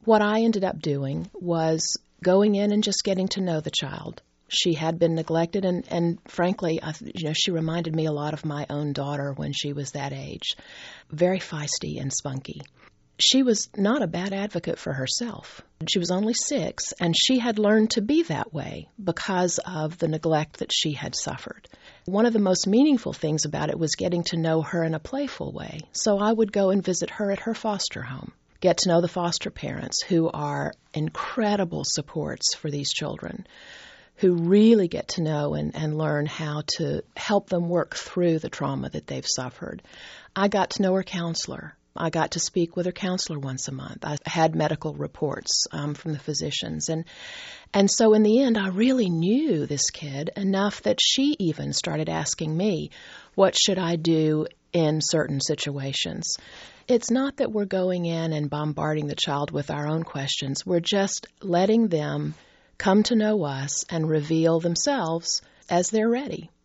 What I ended up doing was going in and just getting to know the child. She had been neglected, and frankly, she reminded me a lot of my own daughter when she was that age. Very feisty and spunky. She was not a bad advocate for herself. She was only 6, and she had learned to be that way because of the neglect that she had suffered. One of the most meaningful things about it was getting to know her in a playful way. So I would go and visit her at her foster home, get to know the foster parents, who are incredible supports for these children, who really get to know and learn how to help them work through the trauma that they've suffered. I got to know her counselor. I got to speak with her counselor once a month. I had medical reports from the physicians. And so in the end, I really knew this kid enough that she even started asking me, what should I do in certain situations? It's not that we're going in and bombarding the child with our own questions. We're just letting them come to know us and reveal themselves as they're ready.